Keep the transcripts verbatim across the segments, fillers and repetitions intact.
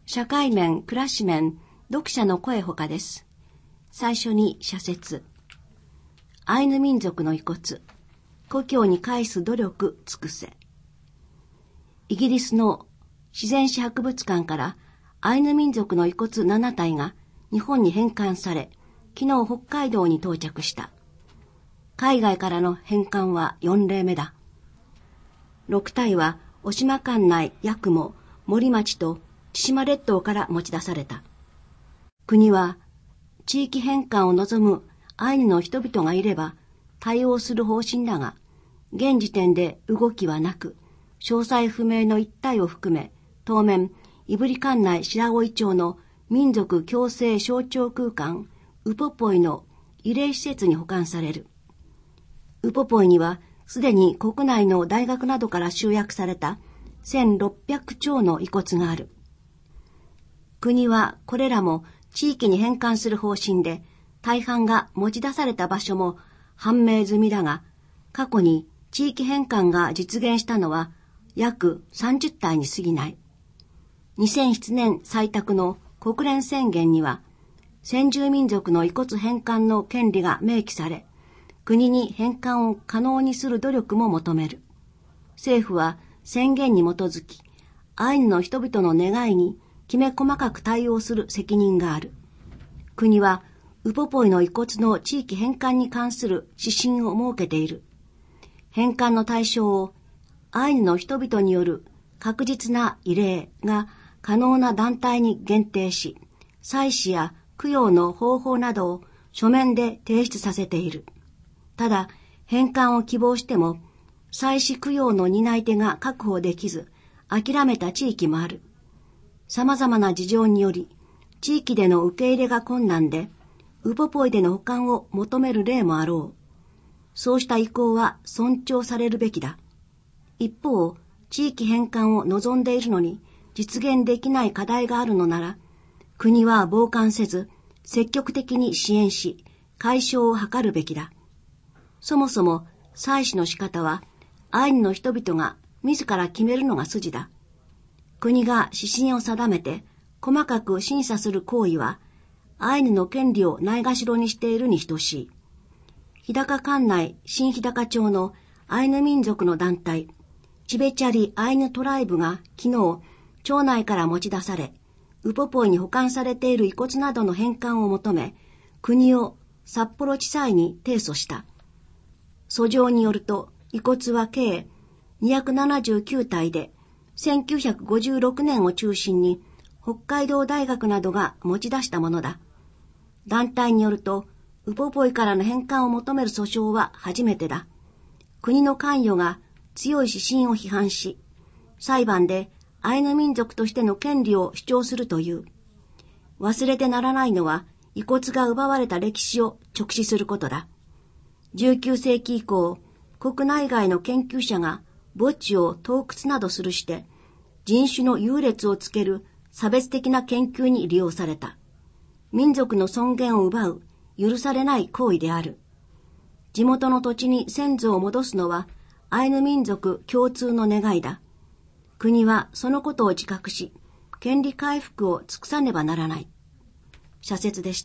社会面、暮らし面、読者の声ほかです。最初に社説。アイヌ民族の遺骨、故郷に返す努力尽くせ。イギリスの自然史博物館からアイヌ民族の遺骨ななたいが日本に返還され、昨日北海道に到着した。海外からの返還はよんれいめだ。ろくたいは渡島管内八雲、森町と千島列島から持ち出された。国は地域返還を望むアイヌの人々がいれば対応する方針だが、現時点で動きはなく、詳細不明の一帯を含め、当面、胆振管内白老町の民族共生象徴空間、ウポポイの慰霊施設に保管される。ウポポイには、すでに国内の大学などから集約されたせんろっぴゃくちょうの遺骨がある。国はこれらも地域に返還する方針で、大半が持ち出された場所も判明済みだが、過去に地域返還が実現したのは約さんじゅったいに過ぎない。にせんななねん採択の国連宣言には、先住民族の遺骨返還の権利が明記され、国に返還を可能にする努力も求める。政府は宣言に基づき、アイヌの人々の願いにきめ細かく対応する責任がある。国はウポポイの遺骨の地域返還に関する指針を設けている。返還の対象をアイヌの人々による確実な慰霊が可能な団体に限定し、祭祀や供養の方法などを書面で提出させている。ただ、返還を希望しても、祭祀供養の担い手が確保できず、諦めた地域もある。様々な事情により、地域での受け入れが困難で、ウポポイでの保管を求める例もあろう。そうした意向は尊重されるべきだ。一方、地域返還を望んでいるのに実現できない課題があるのなら、国は傍観せず、積極的に支援し、解消を図るべきだ。そもそも、祭祀の仕方は、アイヌの人々が自ら決めるのが筋だ。国が指針を定めて、細かく審査する行為は、アイヌの権利をないがしろにしているに等しい。日高管内新日高町のアイヌ民族の団体、チベチャリアイヌトライブが昨日、町内から持ち出され、ウポポイに保管されている遺骨などの返還を求め、国を札幌地裁に提訴した。訴状によると、遺骨は計にひゃくななじゅうきゅうたいで、せんきゅうひゃくごじゅうろくねんを中心に北海道大学などが持ち出したものだ。団体によると、ウポポイからの返還を求める訴訟は初めてだ。国の関与が強い指針を批判し、裁判でアイヌ民族としての権利を主張するという。忘れてならないのは、遺骨が奪われた歴史を直視することだ。じゅうきゅうせいき以降、国内外の研究者が墓地を盗掘などするして、人種の優劣をつける差別的な研究に利用された。民族の尊厳を奪う許されない行為である。地元の土地に先祖を戻すのはアイヌ民族共通の願いだ。国はそのことを自覚し、権利回復を尽くさねばならない。社説でした。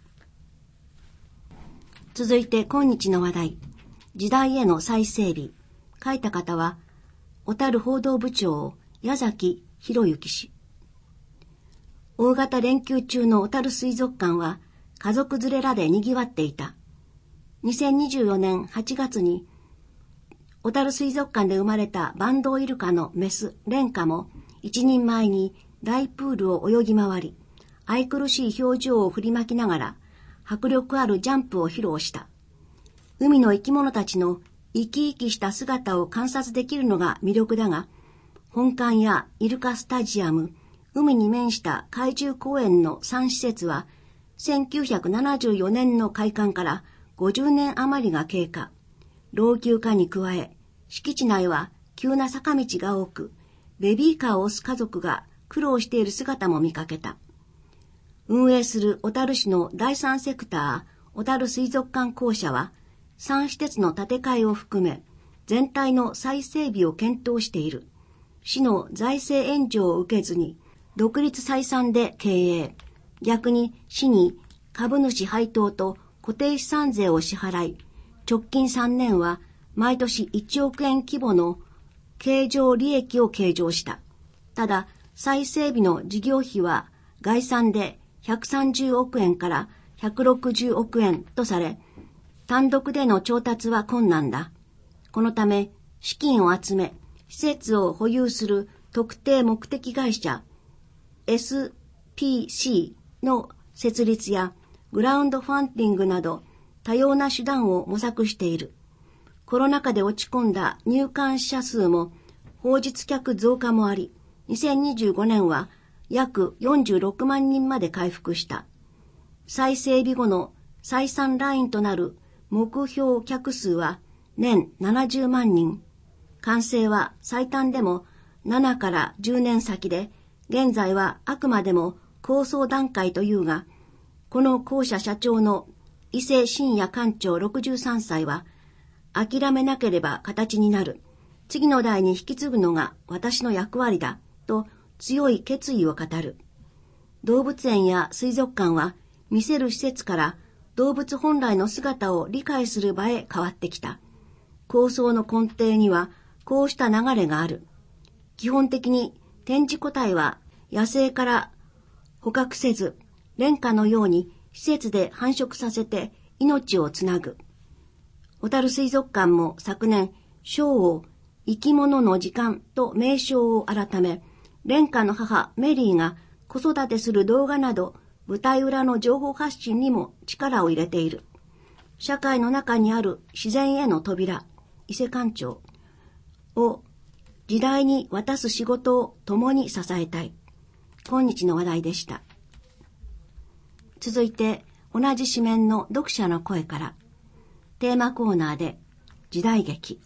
続いて今日の話題。時代への再整備。書いた方は、小樽報道部長、矢崎博之氏。大型連休中の小樽水族館は、家族連れらで賑わっていた。にせんにじゅうよねんはちがつに、小樽水族館で生まれたバンドウイルカのメス、レンカも、一人前に大プールを泳ぎ回り、愛くるしい表情を振りまきながら、迫力あるジャンプを披露した。海の生き物たちの生き生きした姿を観察できるのが魅力だが、本館やイルカスタジアム、海に面した海中公園のさんしせつは、せんきゅうひゃくななじゅうよねんの開館からごじゅうねん余りが経過。老朽化に加え、敷地内は急な坂道が多く、ベビーカーを押す家族が苦労している姿も見かけた。運営する小樽市のだいさんセクター小樽水族館公社は、さんしせつの建て替えを含め、全体の再整備を検討している。市の財政援助を受けずに、 独立採算で経営。逆に市に株主配当と固定資産税を支払い、直近さんねんは毎年いちおくえん規模の経常利益を計上した。ただ、再整備の事業費は概算でひゃくさんじゅうおくえんからひゃくろくじゅうおくえんとされ、単独での調達は困難だ。このため、資金を集め、施設を保有する特定目的会社 エスピーシー の設立やグラウンドファンディングなど多様な手段を模索している。コロナ禍で落ち込んだ入館者数も訪日客増加もあり、にせんにじゅうごねんは約よんじゅうろくまんにんまで回復した。再整備後の採算ラインとなる目標客数は年ななじゅうまんにん。完成は最短でもななからじゅうねん先で、現在はあくまでも構想段階というが、この公社社長の伊勢信也館長ろくじゅうさんさいは、諦めなければ形になる。次の代に引き継ぐのが私の役割だ。と強い決意を語る。動物園や水族館は見せる施設から動物本来の姿を理解する場へ変わってきた。構想の根底にはこうした流れがある。基本的に展示個体は野生から捕獲せず、廉価のように施設で繁殖させて命をつなぐ。小樽水族館も昨年、賞を生き物の時間と名称を改め、廉価の母メリーが子育てする動画など舞台裏の情報発信にも力を入れている。社会の中にある自然への扉、伊勢館長を時代に渡す仕事を共に支えたい。今日の話題でした。続いて同じ紙面の読者の声から、テーマコーナーで時代劇。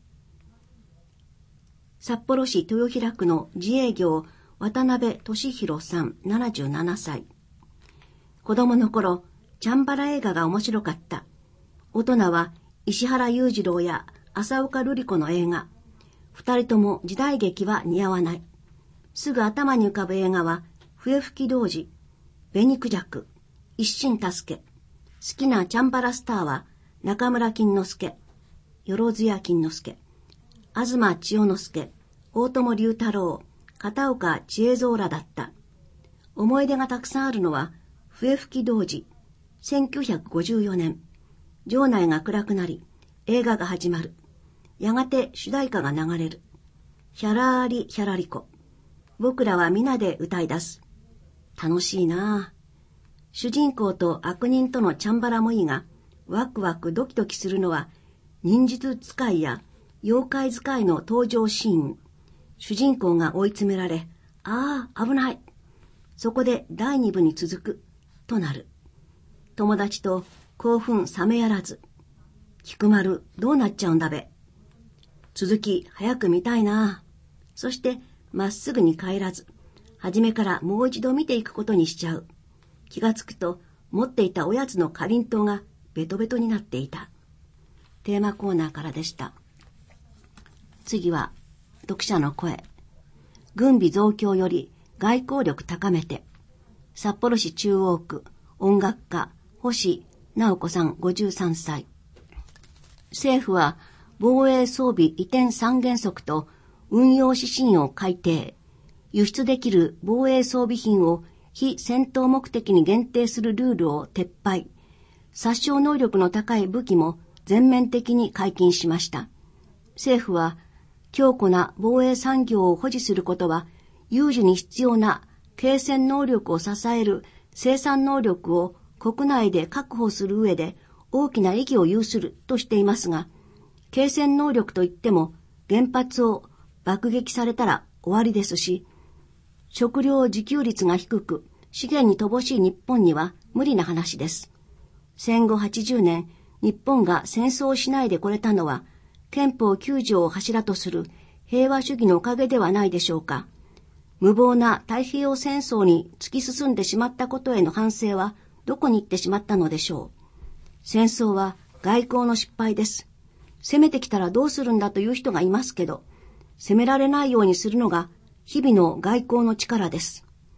札幌市豊平区の自営業渡辺俊弘さんななじゅうななさい。子供の頃、チャンバラ映画が面白かった。大人は石原裕次郎や浅岡瑠璃子の映画。二人とも時代劇は似合わない。すぐ頭に浮かぶ映画は、笛吹童子、紅孔雀、一心助け。好きなチャンバラスターは、中村金之助、万津屋金之助、東千代之助、大友龍太郎、片岡千恵蔵らだった。思い出がたくさんあるのは、笛吹童子、せんきゅうひゃくごじゅうよねん。場内が暗くなり、映画が始まる。やがて主題歌が流れる。ヒャラーリヒャラリコ。僕らは皆で歌い出す。楽しいなあ。主人公と悪人とのチャンバラもいいが、ワクワクドキドキするのは、忍術使いや妖怪使いの登場シーン。主人公が追い詰められ、ああ、危ない。そこでだいにぶに続く、となる。友達と興奮冷めやらず。菊丸、どうなっちゃうんだべ。続き、早く見たいな。そして、まっすぐに帰らず、初めからもう一度見ていくことにしちゃう。気がつくと、持っていたおやつのかりんとうがベトベトになっていた。テーマコーナーからでした。次は、読者の声。軍備増強より外交力高めて。札幌市中央区音楽家星直子さんごじゅうさんさい。政府は防衛装備移転三原則と運用指針を改定。輸出できる防衛装備品を非戦闘目的に限定するルールを撤廃。殺傷能力の高い武器も全面的に解禁しました。政府は強固な防衛産業を保持することは、有事に必要な継戦能力を支える生産能力を国内で確保する上で大きな意義を有するとしていますが、継戦能力といっても原発を爆撃されたら終わりですし、食料自給率が低く資源に乏しい日本には無理な話です。戦後はちじゅうねん、日本が戦争をしないでこれたのは、憲法きゅうじょうを柱とする平和主義のおかげではないでしょうか。無謀な太平洋戦争に突き進んでしまったことへの反省はどこに行ってしまったのでしょう。戦争は外交の失敗です。攻めてきたらどうするんだという人がいますけど、攻められないようにするのが日々の外交の力です。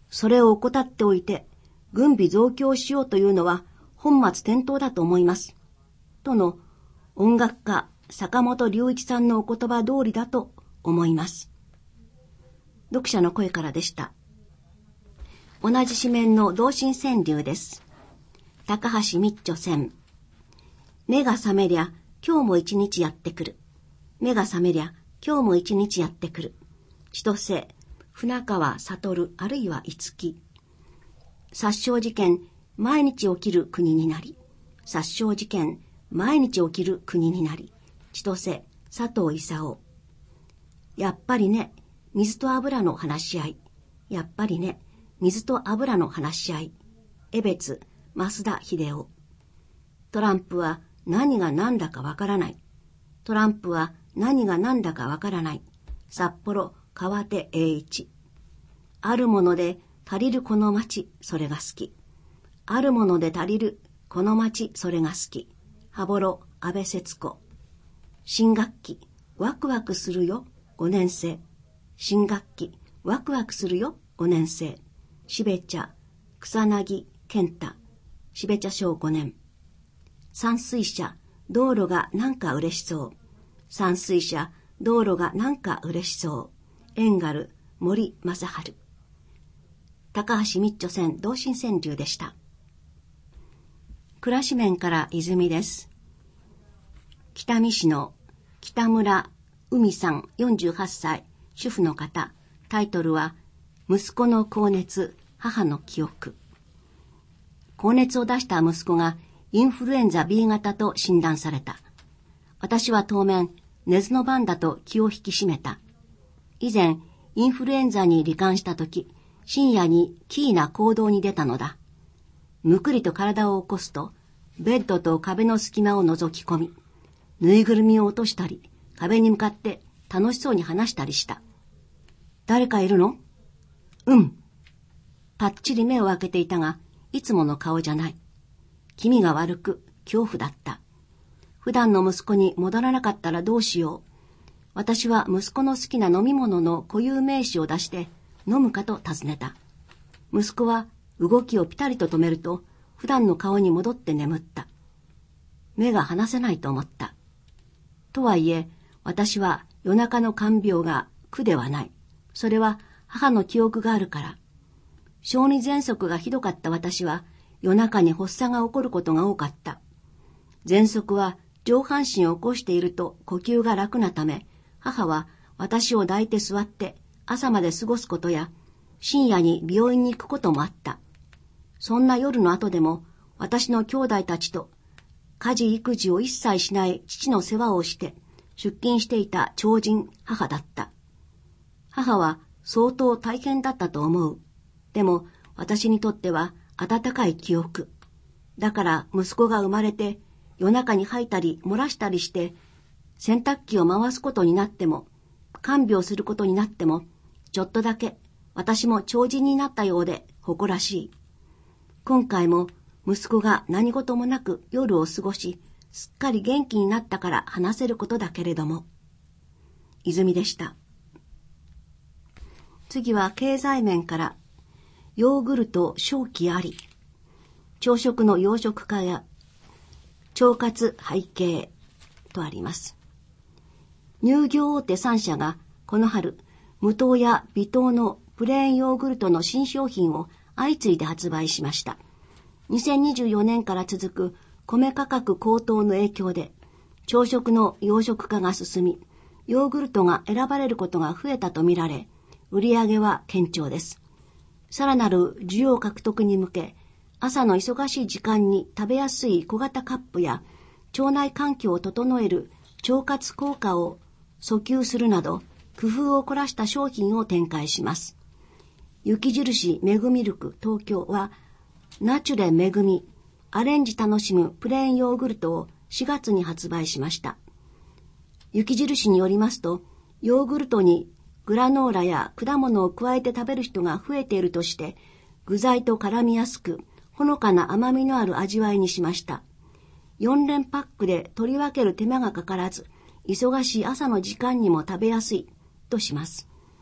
それを怠っておいて、軍備増強しようというのは本末転倒だと思います。との音楽家坂本龍一さんのお言葉通りだと思います。読者の声からでした。同じ紙面の同心川柳です。高橋密著選。目が覚めりゃ今日も一日やってくる。目が覚めりゃ今日も一日やってくる。千歳、船川悟あるいは五木。殺傷事件、毎日起きる国になり。殺傷事件、毎日起きる国になり。千歳、佐藤勲。やっぱりね、水と油の話し合い。やっぱりね、水と油の話し合い。江別、増田秀夫。トランプは何が何だかわからない。トランプは何が何だかわからない。札幌、川手栄一。あるもので足りるこの街、それが好き。あるもので足りるこの街、それが好き。羽幌、安倍節子。新学期、ワクワクするよ、ごねん生。新学期、ワクワクするよ、ごねん生。しべ茶、草薙健太。しべ茶小ごねん。山水車、道路がなんか嬉しそう。山水車、道路がなんか嬉しそう。エンガル、森正治。高橋密著選同心川柳でした。暮らし面から泉です。北見市の北村海さんよんじゅうはっさい、主婦の方。タイトルは息子の高熱、母の記憶。高熱を出した息子がインフルエンザ ビー 型と診断された。私は当面寝ずの番だと気を引き締めた。以前インフルエンザに罹患したとき、深夜に奇異な行動に出たのだ。むくりと体を起こすと、ベッドと壁の隙間を覗き込み、ぬいぐるみを落としたり、壁に向かって楽しそうに話したりした。誰かいるの？うん。ぱっちり目を開けていたが、いつもの顔じゃない。気味が悪く、恐怖だった。普段の息子に戻らなかったらどうしよう。私は息子の好きな飲み物の固有名詞を出して、飲むかと尋ねた。息子は動きをピタリと止めると、普段の顔に戻って眠った。目が離せないと思った。とはいえ、私は夜中の看病が苦ではない。それは母の記憶があるから。小児喘息がひどかった私は、夜中に発作が起こることが多かった。喘息は上半身を起こしていると呼吸が楽なため、母は私を抱いて座って朝まで過ごすことや、深夜に病院に行くこともあった。そんな夜の後でも、私の兄弟たちと、家事育児を一切しない父の世話をして、出勤していた超人母だった。母は相当大変だったと思う。でも、私にとっては温かい記憶。だから息子が生まれて、夜中に吐いたり漏らしたりして、洗濯機を回すことになっても、看病することになっても、ちょっとだけ私も超人になったようで誇らしい。今回も息子が何事もなく夜を過ごし、すっかり元気になったから話せることだけれども。泉でした。次は経済面から、ヨーグルト商機あり。朝食の養殖化や腸活背景とあります。乳業大手さんしゃがこの春、無糖や微糖のプレーンヨーグルトの新商品を相次いで発売しました。にせんにじゅうよねんから続く米価格高騰の影響で、朝食の養殖化が進み、ヨーグルトが選ばれることが増えたとみられ、売り上げは堅調です。さらなる需要獲得に向け、朝の忙しい時間に食べやすい小型カップや腸内環境を整える腸活効果を訴求するなど、工夫を凝らした商品を展開します。雪印メグミルク東京は、ナチュレメグミアレンジ楽しむプレーンヨーグルトをしがつに発売しました。雪印によりますと、ヨーグルトにグラノーラや果物を加えて食べる人が増えているとして、具材と絡みやすく、ほのかな甘みのある味わいにしました。よんれんパックで取り分ける手間がかからず、忙しい朝の時間にも食べやすいとします。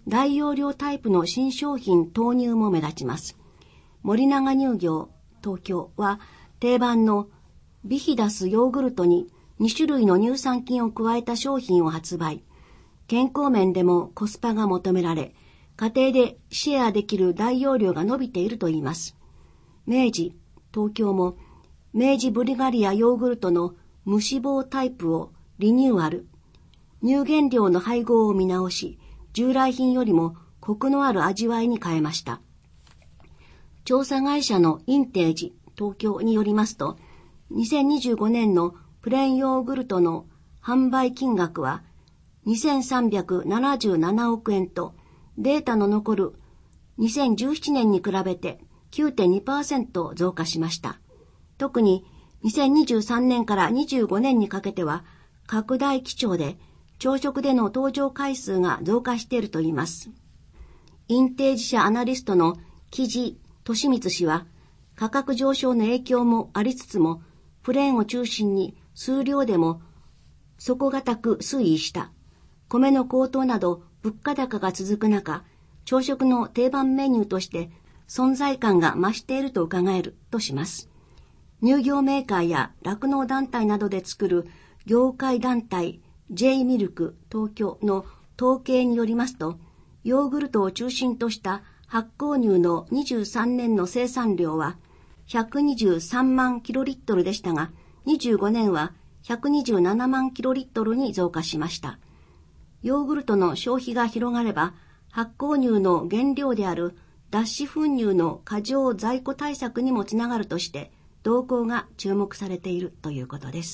大容量タイプの新商品投入も目立ちます。森永乳業東京は定番のビヒダスヨーグルトにに種類の乳酸菌を加えた商品を発売。健康面でもコスパが求められ、家庭でシェアできる大容量が伸びているといいます。明治東京も明治ブルガリアヨーグルトの無脂肪タイプをリニューアル。乳原料の配合を見直し、従来品よりもコクのある味わいに変えました。調査会社のインテージ東京によりますと、にせんにじゅうごねんのプレーンヨーグルトの販売金額はにせんさんびゃくななじゅうななおくえんと、データの残るにせんじゅうななねんに比べて きゅうてんにパーセント 増加しました。特ににせんにじゅうさんねんからにじゅうごねんにかけては拡大基調で朝食での登場回数が増加しているといいます。インテージ社アナリストの木地利光氏は、価格上昇の影響もありつつも、プレーンを中心に数量でも底堅く推移した。米の高騰など物価高が続く中、朝食の定番メニューとして存在感が増していると伺えるとします。乳業メーカーや酪農団体などで作る業界団体 J ミルク東京の統計によりますと、ヨーグルトを中心とした発酵乳のにじゅうさんねんの生産量はひゃくにじゅうさんまんキロリットルでしたが、にじゅうごねんはひゃくにじゅうななまんキロリットルに増加しました。ヨーグルトの消費が広がれば、発酵乳の原料である脱脂粉乳の過剰在庫対策にもつながるとして、動向が注目されているということです。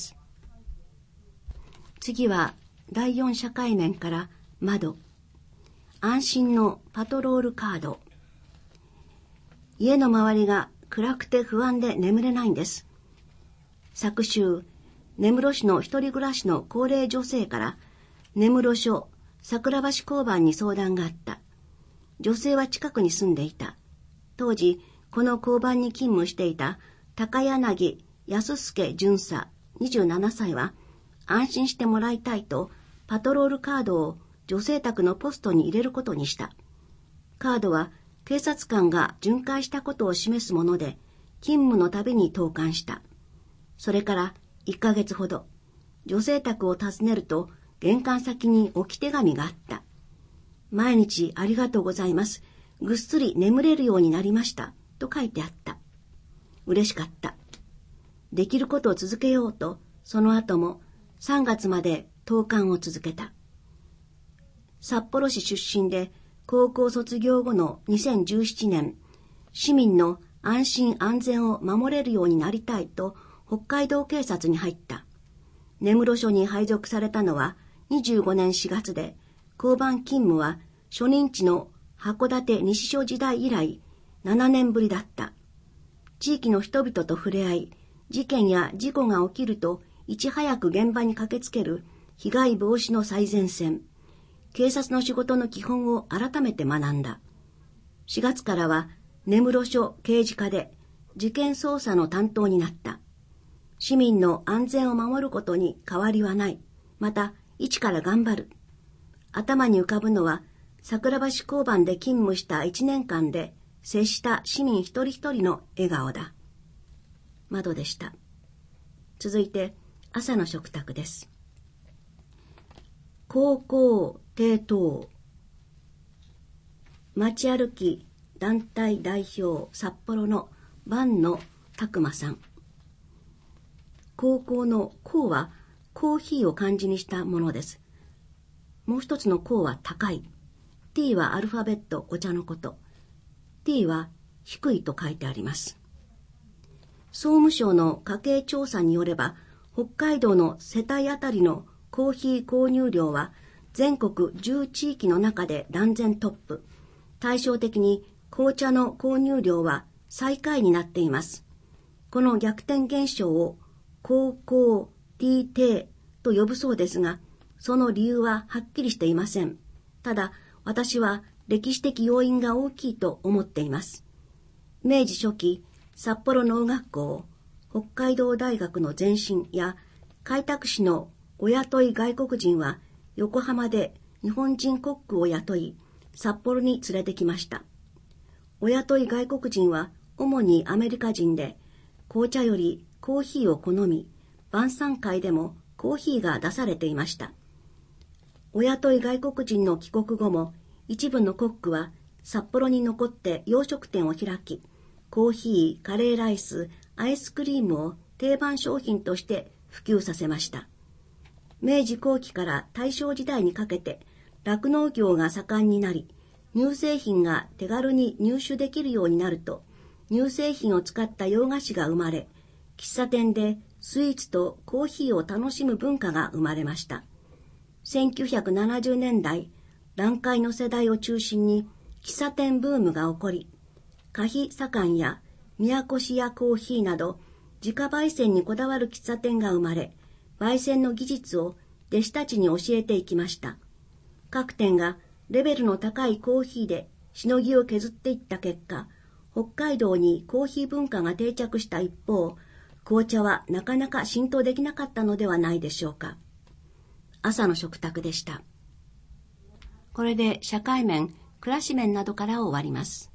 次はだいよん社会面から窓。安心のパトロールカード。家の周りが暗くて不安で眠れないんです。昨週、根室市の一人暮らしの高齢女性から根室署桜橋交番に相談があった。女性は近くに住んでいた。当時、この交番に勤務していた高柳康介巡査にじゅうななさいは、安心してもらいたいとパトロールカードを女性宅のポストに入れることにした。カードは警察官が巡回したことを示すもので、勤務のたびに投函した。それからいっかげつほど、女性宅を訪ねると玄関先に置き手紙があった。毎日ありがとうございます。ぐっすり眠れるようになりました。と書いてあった。嬉しかった。できることを続けようと、その後もさんがつまで投函を続けた。札幌市出身で高校卒業後のにせんじゅうななねん、市民の安心安全を守れるようになりたいと北海道警察に入った。根室署に配属されたのはにじゅうごねんしがつで、交番勤務は初任地の函館西署時代以来ななねんぶりだった。地域の人々と触れ合い、事件や事故が起きるといち早く現場に駆けつける被害防止の最前線。警察の仕事の基本を改めて学んだ。しがつからは根室署刑事課で事件捜査の担当になった。市民の安全を守ることに変わりはない。また、一から頑張る。頭に浮かぶのは、桜橋交番で勤務したいちねんかんで接した市民一人一人の笑顔だ。窓でした。続いて、朝の食卓です。高校低等。街歩き団体代表札幌の坂野拓馬さん。高校の校はコーヒーを漢字にしたものです。もう一つの校は高い。T はアルファベットお茶のこと。T は低いと書いてあります。総務省の家計調査によれば、北海道の世帯あたりのコーヒー購入量は全国じゅう地域の中で断然トップ。対照的に紅茶の購入量は最下位になっています。この逆転現象を高校 T 低と呼ぶそうですが、その理由ははっきりしていません。ただ、私は歴史的要因が大きいと思っています。明治初期、札幌農学校、北海道大学の前身や開拓使のお雇い外国人は横浜で日本人コックを雇い、 札幌に連れてきました。お雇い外国人は主にアメリカ人で、紅茶よりコーヒーを好み、晩餐会でもコーヒーが出されていました。お雇い外国人の帰国後も、一部のコックは札幌に残って洋食店を開き、コーヒー、カレーライス、アイスクリームを定番商品として普及させました。明治後期から大正時代にかけて酪農業が盛んになり、乳製品が手軽に入手できるようになると、乳製品を使った洋菓子が生まれ、喫茶店でスイーツとコーヒーを楽しむ文化が生まれました。せんきゅうひゃくななじゅうねんだい、団塊の世代を中心に喫茶店ブームが起こり、カヒサカンや宮古屋コーヒーなど自家焙煎にこだわる喫茶店が生まれ、焙煎の技術を弟子たちに教えていきました。各店がレベルの高いコーヒーでしのぎを削っていった結果、北海道にコーヒー文化が定着した一方、紅茶はなかなか浸透できなかったのではないでしょうか。朝の食卓でした。これで社会面、暮らし面などから終わります。